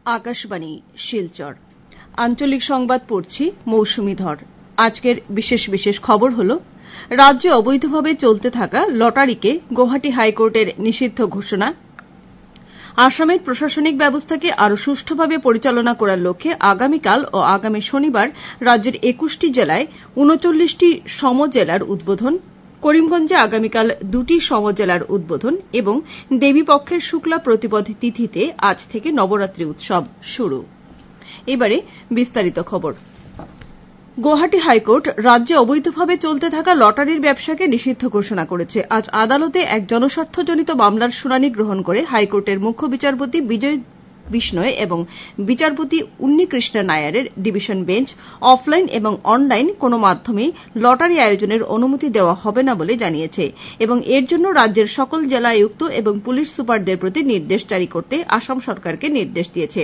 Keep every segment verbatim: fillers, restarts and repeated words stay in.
আকাশবাণী শিলচর আঞ্চলিক সংবাদ পড়ছি মৌসুমী ধর। আজকের বিশেষ বিশেষ খবর হল রাজ্যে অবৈধভাবে চলতে থাকা লটারিকে গৌহাটি হাইকোর্টের নিষিদ্ধ ঘোষণা, আসামের প্রশাসনিক ব্যবস্থাকে আরও সুষ্ঠুভাবে পরিচালনা করার লক্ষ্যে আগামীকাল ও আগামী শনিবার রাজ্যের একুশটি জেলায় উনচল্লিশটি সমজেলার উদ্বোধন, করিমগঞ্জে আগামীকাল দুটি সমজেলার উদ্বোধন এবং দেবীপক্ষের শুক্লা প্রতিপদ তিথিতে আজ থেকে নবরাত্রি উৎসব শুরু। এবারে বিস্তারিত খবর। গৌহাটি হাইকোর্ট রাজ্যে অবৈধভাবে চলতে থাকা লটারির ব্যবসাকে নিষিদ্ধ ঘোষণা করেছে। আজ আদালতে এক জনস্বার্থজনিত মামলার শুনানি গ্রহণ করে হাইকোর্টের মুখ্য বিচারপতি বিজয় বিষ্ণয় এবং বিচারপতি উন্নিকৃষ্ণ নায়ারের ডিভিশন বেঞ্চ অফলাইন এবং অনলাইন কোন মাধ্যমেই লটারি আয়োজনের অনুমতি দেওয়া হবে না বলে জানিয়েছে এবং এর জন্য রাজ্যের সকল জেলা আয়ুক্ত এবং পুলিশ সুপারদের প্রতি নির্দেশ জারি করতে আসাম সরকারকে নির্দেশ দিয়েছে।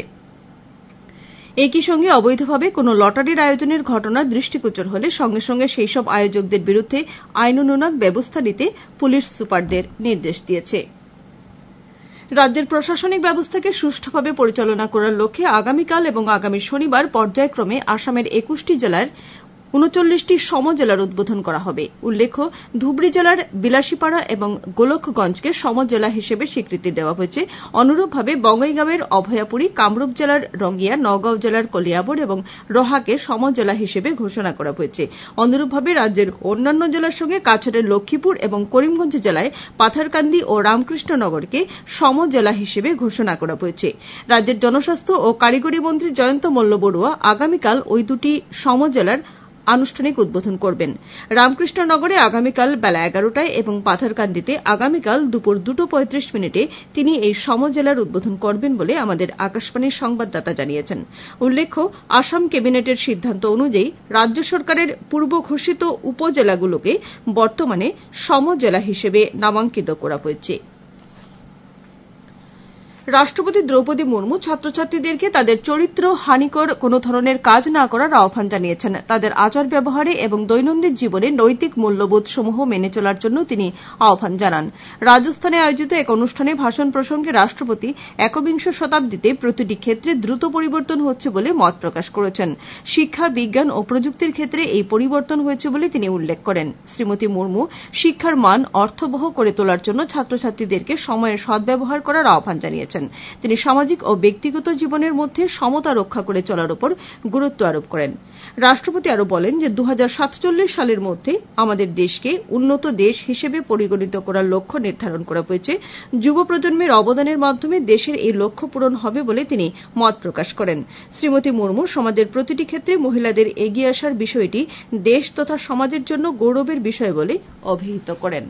একই সঙ্গে অবৈধভাবে কোন লটারির আয়োজনের ঘটনা দৃষ্টিগোচর হলে সঙ্গে সঙ্গে সেই সব আয়োজকদের বিরুদ্ধে আইনানুগ ব্যবস্থা নিতে পুলিশ সুপারদের নির্দেশ দিয়েছে। রাজ্যের প্রশাসনিক ব্যবস্থাকে সুষ্ঠুভাবে পরিচালনা করার লক্ষ্যে আগামীকাল এবং আগামী শনিবার পর্যায়ক্রমে আসামের একুশটি জেলার উনচল্লিশটি সমজেলার উদ্বোধন করা হবে। উল্লেখ্য, ধুবড়ী জেলার বিলাসীপাড়া এবং গোলকগঞ্জকে সমজেলা হিসেবে স্বীকৃতি দেওয়া হয়েছে। অনুরূপভাবে বঙ্গাইগাঁওয়ের অভয়াপুরী, কামরূপ জেলার রঙ্গিয়া, নগাঁও জেলার কলিয়াবর এবং রহাকে সমজেলা হিসেবে ঘোষণা করা হয়েছে। অনুরূপভাবে রাজ্যের অন্যান্য জেলার সঙ্গে কাছাড়ের লক্ষ্মীপুর এবং করিমগঞ্জ জেলায় পাথারকান্দি ও রামকৃষ্ণনগরকে সমজেলা হিসেবে ঘোষণা করা হয়েছে। রাজ্যের জনস্বাস্থ্য ও কারিগরি মন্ত্রী জয়ন্ত মল্ল বড়ুয়া আগামীকাল ওই দুটি সমজেলার আনুষ্ঠানিক উদ্বোধন করবেন। রামকৃষ্ণনগরে আগামীকাল বেলা এগারোটায় এবং পাথারকান্দিতে আগামীকাল দুপুর দুটো পঁয়ত্রিশ মিনিটে তিনি এই সমজেলার উদ্বোধন করবেন বলে আমাদের আকাশবাণীর সংবাদদাতা জানিয়েছেন। উল্লেখ্য, আসাম ক্যাবিনেটের সিদ্ধান্ত অনুযায়ী রাজ্য সরকারের পূর্ব ঘোষিত উপজেলাগুলোকে বর্তমানে সমজেলা হিসেবে নামাঙ্কিত করা হয়েছে। রাষ্ট্রপতি দ্রৌপদী মুর্মু ছাত্রছাত্রীদেরকে তাদের চরিত্র হানিকর কোন ধরনের কাজ না করার আহ্বান জানিয়েছেন। তাদের আচার ব্যবহারে এবং দৈনন্দিন জীবনে নৈতিক মূল্যবোধ সমূহ মেনে চলার জন্য তিনি আহ্বান জানান। রাজস্থানে আয়োজিত এক অনুষ্ঠানে ভাষণ প্রসঙ্গে রাষ্ট্রপতি একবিংশ শতাব্দীতে প্রতিটি ক্ষেত্রে দ্রুত পরিবর্তন হচ্ছে বলে মত প্রকাশ করেছেন। শিক্ষা, বিজ্ঞান ও প্রযুক্তির ক্ষেত্রে এই পরিবর্তন হয়েছে বলে তিনি উল্লেখ করেন। শ্রীমতী মুর্মু শিক্ষার মান অর্থবহ করে তোলার জন্য ছাত্রছাত্রীদেরকে সময়ের সদ্ব্যবহার করার আহ্বান জানিয়েছেন। তিনি সামাজিক ও ব্যক্তিগত জীবনের মধ্যে সমতা রক্ষা করে চলার উপর গুরুত্ব আরোপ করেন। রাষ্ট্রপতি আরও বলেন যে দু হাজার সাতচল্লিশ সালের মধ্যে আমাদের দেশকে উন্নত দেশ হিসেবে পরিগণিত করার লক্ষ্য নির্ধারণ করা হয়েছে। যুব প্রজন্মের অবদানের মাধ্যমে দেশের এই লক্ষ্য পূরণ হবে বলে তিনি মত প্রকাশ করেন। শ্রীমতী মুর্মু সমাজের প্রতিটি ক্ষেত্রে মহিলাদের এগিয়ে আসার বিষয়টি দেশ তথা সমাজের জন্য গৌরবের বিষয় বলে অভিহিত করেন।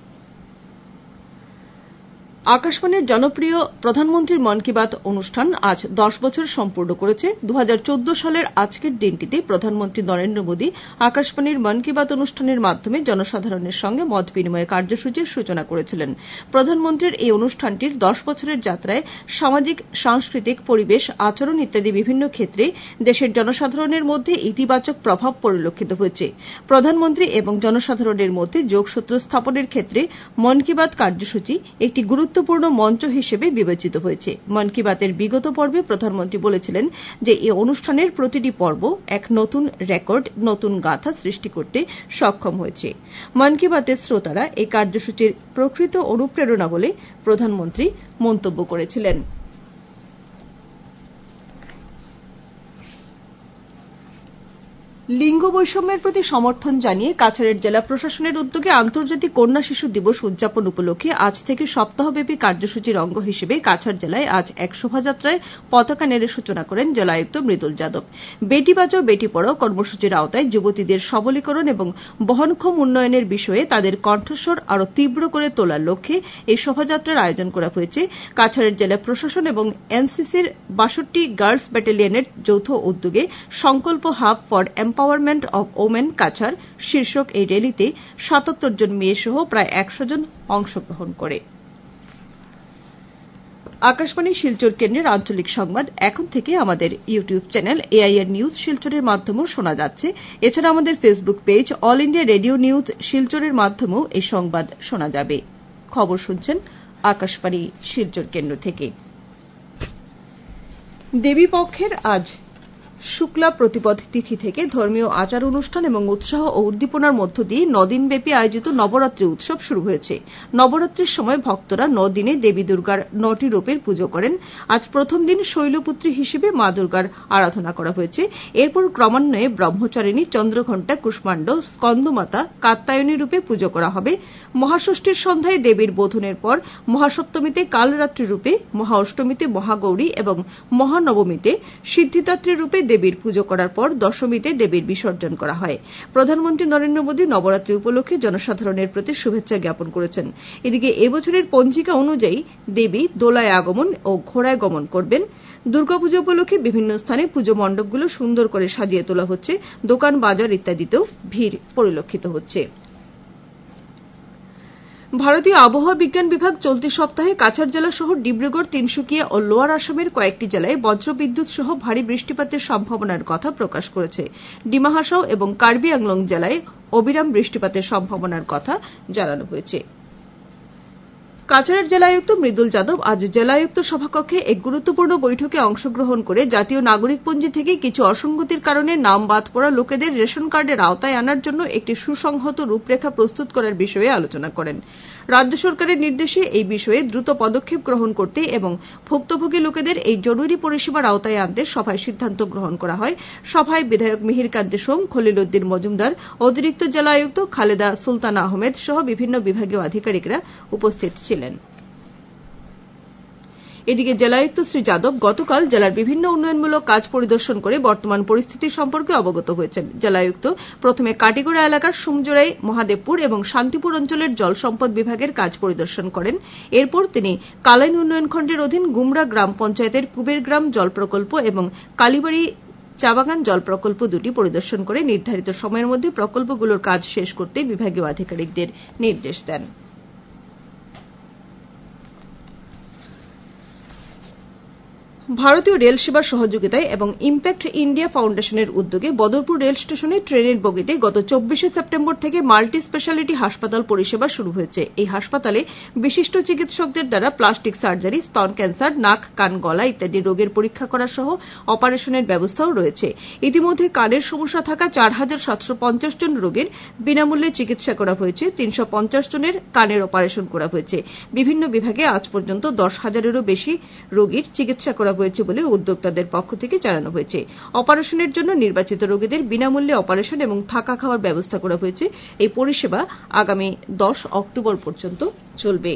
আকাশবাণীর জনপ্রিয় প্রধানমন্ত্রীর মন কি বাত অনুষ্ঠান আজ দশ বছর সম্পূর্ণ করেছে। দু হাজার চৌদ্দ সালের আজকের দিনটিতে প্রধানমন্ত্রী নরেন্দ্র মোদী আকাশবাণীর মন কি বাত অনুষ্ঠানের মাধ্যমে জনসাধারণের সঙ্গে মত বিনিময় কার্যসূচির সূচনা করেছিলেন। প্রধানমন্ত্রীর এই অনুষ্ঠানটির দশ বছরের যাত্রায় সামাজিক, সাংস্কৃতিক, পরিবেশ, আচরণ ইত্যাদি বিভিন্ন ক্ষেত্রে দেশের জনসাধারণের মধ্যে ইতিবাচক প্রভাব পরিলক্ষিত হয়েছে। প্রধানমন্ত্রী এবং জনসাধারণের মধ্যে যোগসূত্র স্থাপনের ক্ষেত্রে মন কি বাত কার্যসূচি একটি গুরুত্ব গুরুত্বপূর্ণ মঞ্চ হিসেবে বিবেচিত হয়েছে। মন কি বাতের বিগত পর্বে প্রধানমন্ত্রী বলেছিলেন যে এই অনুষ্ঠানের প্রতিটি পর্ব এক নতুন রেকর্ড, নতুন গাথা সৃষ্টি করতে সক্ষম হয়েছে। মন কি বাতের শ্রোতারা এই কার্যসূচির প্রকৃত অনুপ্রেরণা বলে প্রধানমন্ত্রী মন্তব্য করেছিলেন। লিঙ্গ বৈষম্যের প্রতি সমর্থন জানিয়ে কাছাড়ের জেলা প্রশাসনের উদ্যোগে আন্তর্জাতিক কন্যা শিশু দিবস উদযাপন উপলক্ষে আজ থেকে সপ্তাহব্যাপী কার্যসূচির অঙ্গ হিসেবে কাছাড় জেলায় আজ এক শোভাযাত্রায় পতাকা নেড়ে সূচনা করেন জেলা আয়ুক্ত মৃদুল যাদব। বেটি বাঁচাও বেটি পড়াও কর্মসূচির আওতায় যুবতীদের সবলীকরণ এবং বহনক্ষম উন্নয়নের বিষয়ে তাদের কণ্ঠস্বর আরও তীব্র করে তোলার লক্ষ্যে এই শোভাযাত্রার আয়োজন করা হয়েছে। কাছাড়ের জেলা প্রশাসন এবং এনসিসির বাষট্টি গার্লস ব্যাটালিয়নের যৌথ উদ্যোগে Sankalp hub for empowerment of women Cachar শীর্ষক এই র্যালিতে সাতাত্তর জন মেয়ে সহ প্রায় একশো জন অংশগ্রহণ করে। আকাশবাণী শিলচর কেন্দ্রের আঞ্চলিক সংবাদ এখন থেকে আমাদের ইউটিউব চ্যানেল এআইআর নিউজ শিলচরের মাধ্যমেও শোনা যাচ্ছে। এছাড়া আমাদের Facebook page All India radio news শিলচরের মাধ্যমেও এই সংবাদ শোনা যাবে। খবর শুনছেন আকাশবাণী শিলচর কেন্দ্র থেকে। দেবী পক্ষের আজ শুক্লা প্রতিপদ তিথি থেকে ধর্মীয় আচার অনুষ্ঠান এবং উৎসাহ ও উদ্দীপনার মধ্য দিয়ে নদিনব্যাপী আয়োজিত নবরাত্রি উৎসব শুরু হয়েছে। নবরাত্রির সময় ভক্তরা নদিনে দেবী দুর্গার নটি রূপের পুজো করেন। আজ প্রথম দিন শৈলপুত্রী হিসেবে মা দুর্গার আরাধনা করা হয়েছে। এরপর ক্রমান্বয়ে ব্রহ্মচারিণী, চন্দ্রঘণ্টা, কুষ্মাণ্ড, স্কন্দমাতা, কাত্যায়নী রূপে পুজো করা হবে। মহাষষ্ঠীর সন্ধ্যায় দেবীর বোধনের পর মহাসপ্তমীতে কালরাত্রি রূপে, মহা অষ্টমীতে মহাগৌরী এবং মহানবমীতে সিদ্ধিদাত্রী রূপে দেবীর পুজো করার পর দশমীতে দেবীর বিসর্জন করা হয়। প্রধানমন্ত্রী নরেন্দ্র মোদী নবরাত্রি উপলক্ষে জনসাধারণের প্রতি শুভেচ্ছা জ্ঞাপন করেছেন। এদিকে এবছরের পঞ্জিকা অনুযায়ী দেবী দোলায় আগমন ও ঘোড়ায় গমন করবেন। দুর্গাপুজো উপলক্ষে বিভিন্ন স্থানে পুজো মণ্ডপগুলো সুন্দর করে সাজিয়ে তোলা হচ্ছে। দোকান, বাজার ইত্যাদিতেও ভিড় পরিলক্ষিত হচ্ছে। ভারতীয় আবহাওয়া বিজ্ঞান বিভাগ চলতি সপ্তাহে কাছাড় জেলা সহ ডিব্রুগড়, তিনসুকিয়া ও লোয়ার আসামের কয়েকটি জেলায় বজ্রবিদ্যুৎ সহ ভারী বৃষ্টিপাতের সম্ভাবনার কথা প্রকাশ করেছে। ডিমা হাসাও এবং কার্বি আংলং জেলায় অবিরাম বৃষ্টিপাতের সম্ভাবনার কথা জানানো হয়েছে। কাছাড়ের জেলায়ুক্ত মৃদুল যাদব আজ জেলায়ুক্ত সভাকক্ষে এক গুরুত্বপূর্ণ বৈঠকে অংশগ্রহণ করে জাতীয় নাগরিকপঞ্জি থেকে কিছু অসঙ্গতির কারণে নাম বাদ পড়া লোকেদের রেশন কার্ডের আওতায় আনার জন্য একটি সুসংহত রূপরেখা প্রস্তুত করার বিষয়ে আলোচনা করেন। রাজ্য সরকারের নির্দেশে এই বিষয়ে দ্রুত পদক্ষেপ গ্রহণ করতে এবং ভুক্তভোগী লোকেদের এই জরুরি পরিষেবার আওতায় আনতে সভায় সিদ্ধান্ত গ্রহণ করা হয়। সভায় বিধায়ক মিহির কান্তি সোম, খলিল উদ্দিন মজুমদার, অতিরিক্ত জেলায়ুক্ত খালেদা সুলতানা আহমেদ সহ বিভিন্ন বিভাগীয় আধিকারিকরা উপস্থিত ছিলেন। এদিকে জেলায়ুক্ত শ্রী যাদব গতকাল জেলার বিভিন্ন উন্নয়নমূলক কাজ পরিদর্শন করে বর্তমান পরিস্থিতি সম্পর্কে অবগত হয়েছেন। জেলায়ুক্ত প্রথমে কাটিগড়া এলাকার সুমজোড়াই, মহাদেবপুর এবং শান্তিপুর অঞ্চলের জল সম্পদ বিভাগের কাজ পরিদর্শন করেন। এরপর তিনি কালাইন উন্নয়ন খণ্ডের অধীন গুমরা গ্রাম পঞ্চায়েতের পুবের গ্রাম জল প্রকল্প এবং কালীবাড়ি চাবাগান জল প্রকল্প দুটি পরিদর্শন করে নির্ধারিত সময়ের মধ্যে প্রকল্পগুলোর কাজ শেষ করতে বিভাগীয় আধিকারিকদের নির্দেশ দেন। ভারতীয় রেল সেবার সহযোগিতায় এবং ইম্প্যাক্ট ইন্ডিয়া ফাউন্ডেশনের উদ্যোগে বদরপুর রেল স্টেশনে ট্রেনের বগিতে গত চব্বিশে সেপ্টেম্বর থেকে মাল্টি স্পেশালিটি হাসপাতাল পরিষেবা শুরু হয়েছে। এই হাসপাতালে বিশিষ্ট চিকিৎসকদের দ্বারা প্লাস্টিক সার্জারি, স্তন ক্যান্সার, নাক, কান, গলা ইত্যাদি রোগের পরীক্ষা করা সহ অপারেশনের ব্যবস্থাও রয়েছে। ইতিমধ্যে কানের সমস্যা থাকা চার হাজার সাতশো পঞ্চাশ জন রোগীর বিনামূল্যে চিকিৎসা করা হয়েছে। তিনশো পঞ্চাশ জনের কানের অপারেশন করা হয়েছে। বিভিন্ন বিভাগে আজ পর্যন্ত দশ হাজারেরও বেশি রোগীর চিকিৎসা করা হয়েছে বলে উদ্যোক্তাদের পক্ষ থেকে জানানো হয়েছে। অপারেশনের জন্য নির্বাচিত রোগীদের বিনামূল্যে অপারেশন এবং থাকা খাওয়ার ব্যবস্থা করা হয়েছে। এই পরিষেবা আগামী দশ অক্টোবর পর্যন্ত চলবে।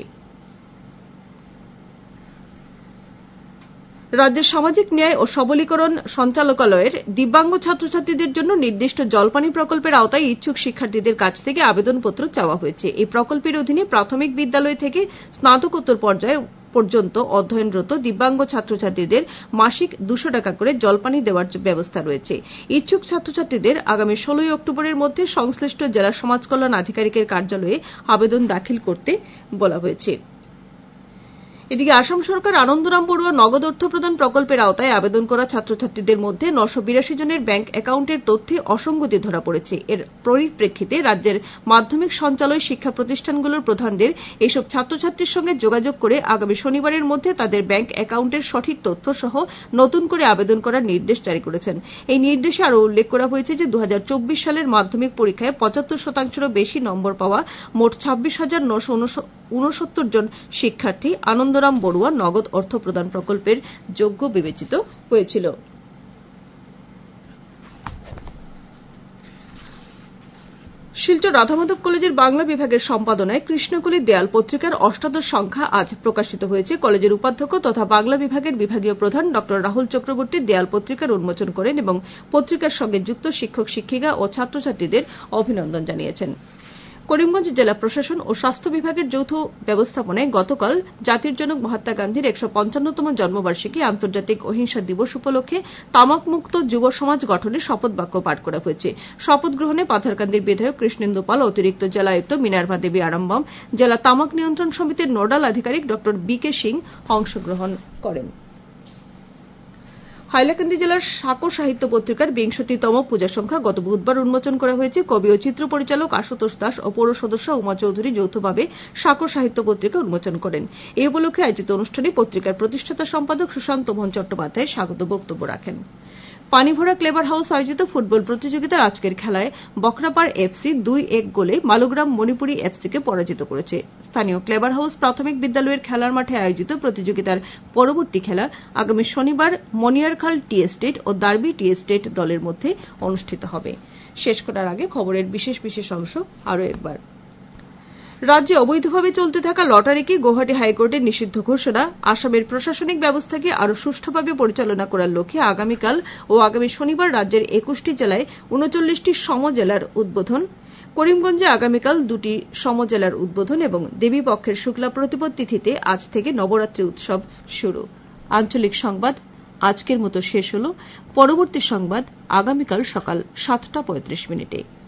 রাজ্যের সামাজিক ন্যায় ও সবলীকরণ সঞ্চালকালয়ের দিব্যাঙ্গ ছাত্রছাত্রীদের জন্য নির্দিষ্ট জলপানি প্রকল্পের আওতায় ইচ্ছুক শিক্ষার্থীদের কাছ থেকে আবেদনপত্র চাওয়া হয়েছে। এই প্রকল্পের অধীনে প্রাথমিক বিদ্যালয় থেকে স্নাতকোত্তর পর্যায়ে পর্যন্ত অধ্যয়নরত দিব্যাঙ্গ ছাত্রছাত্রীদের মাসিক দুশো টাকা করে জলপানি দেওয়ার ব্যবস্থা রয়েছে। ইচ্ছুক ছাত্রছাত্রীদের আগামী ষোলোই অক্টোবরের মধ্যে সংশ্লিষ্ট জেলা সমাজ কল্যাণ আধিকারিকের কার্যালয়ে আবেদন দাখিল করতে বলা হয়েছে। এদিকে আসাম সরকার আনন্দরাম বড়ুয়া নগদ অর্থ প্রদান প্রকল্পের আওতায় আবেদন করা ছাত্রছাত্রীদের মধ্যে নশো বিরাশি জনের ব্যাংক অ্যাকাউন্টের তথ্যে অসঙ্গতি ধরা পড়েছে। এর পরিপ্রেক্ষিতে রাজ্যের মাধ্যমিক সঞ্চালয় শিক্ষা প্রতিষ্ঠানগুলোর প্রধানদের এসব ছাত্রছাত্রীর সঙ্গে যোগাযোগ করে আগামী শনিবারের মধ্যে তাদের ব্যাংক অ্যাকাউন্টের সঠিক তথ্য সহ নতুন করে আবেদন করার নির্দেশ জারি করেছেন। এই নির্দেশে আরও উল্লেখ করা হয়েছে যে দু হাজার চব্বিশ সালের মাধ্যমিক পরীক্ষায় পঁচাত্তর শতাংশেরও বেশি নম্বর পাওয়া মোট ছাব্বিশ হাজার নশো ঊনসত্তর জন শিক্ষার্থী আনন্দরাম বড়ুয়া নগদ অর্থ প্রদান প্রকল্পের যোগ্য বিবেচিত হয়েছিল। শিলচর রাধামাধব কলেজের বাংলা বিভাগের সম্পাদনায় কৃষ্ণকলি দেয়াল পত্রিকার অষ্টাদশ সংখ্যা আজ প্রকাশিত হয়েছে। কলেজের উপাধ্যক্ষ তথা বাংলা বিভাগের বিভাগীয় প্রধান ড রাহুল চক্রবর্তী দেয়াল পত্রিকার উন্মোচন করেন এবং পত্রিকার সঙ্গে যুক্ত শিক্ষক শিক্ষিকা ও ছাত্রছাত্রীদের অভিনন্দন জানিয়েছেন। করিমগঞ্জ জেলা প্রশাসন ও স্বাস্থ্য বিভাগের যৌথ ব্যবস্থাপনায় গতকাল জাতির জনক মহাত্মা গান্ধীর একশো পঞ্চান্নতম জন্মবার্ষিকী আন্তর্জাতিক অহিংসা দিবস উপলক্ষে তামাকমুক্ত যুব সমাজ গঠনে শপথ বাক্য পাঠ করা হয়েছে। শপথ গ্রহণে পাথারকান্দির বিধায়ক কৃষ্ণেন্দু পাল, অতিরিক্ত জেলায়ুক্ত মিনার্ভা দেবী আরামবাম, জেলা তামাক নিয়ন্ত্রণ সমিতির নোডাল আধিকারিক ড বি কে সিং অংশগ্রহণ করেন। হাইলাকান্দি জেলার সাঁকো সাহিত্য পত্রিকার বিংশতিতম পূজা সংখ্যা গত বুধবার উন্মোচন করা হয়েছে। কবি ও চিত্র পরিচালক আশুতোষ দাস ও পৌর সদস্য উমা চৌধুরী যৌথভাবে সাঁকো সাহিত্য পত্রিকা উন্মোচন করেন। এই উপলক্ষে আয়োজিত অনুষ্ঠানে পত্রিকার প্রতিষ্ঠাতা সম্পাদক সুশান্ত মোহন চট্টোপাধ্যায় স্বাগত বক্তব্য রাখেন। পানিভরা ক্লেভার হাউস আয়োজিত ফুটবল প্রতিযোগিতার আজকের খেলায় বকরাপাড় এফসি দুই এক গোলে মালগ্রাম মণিপুরী এফসিকে পরাজিত করেছে। স্থানীয় ক্লেভার হাউস প্রাথমিক বিদ্যালয়ের খেলার মাঠে আয়োজিত প্রতিযোগিতার পরবর্তী খেলা আগামী শনিবার মনিয়ারখাল টি এস্টেট ও দার্বি টি এস্টেট দলের মধ্যে অনুষ্ঠিত হবে। শেষ করার আগে খবরের বিশেষ বিশেষ অংশ আরও একবার। রাজ্যে অবৈধভাবে চলতে থাকা লটারিকে গৌহাটি হাইকোর্টের নিষিদ্ধ ঘোষণা। আসামের প্রশাসনিক ব্যবস্থাকে আরও সুষ্ঠুভাবে পরিচালনা করার লক্ষ্যে আগামীকাল ও আগামী শনিবার রাজ্যের একুশটি জেলায় উনচল্লিশটি সমজেলার উদ্বোধন। করিমগঞ্জে আগামীকাল দুটি সমজেলার উদ্বোধন এবং দেবীপক্ষের শুক্লা প্রতিপদ তিথিতে আজ থেকে নবরাত্রি উৎসব শুরু। আঞ্চলিক সংবাদ আজকের মতো শেষ হল। পরবর্তী সংবাদ আগামীকাল সকাল সাতটা পঁয়ত্রিশ মিনিটে।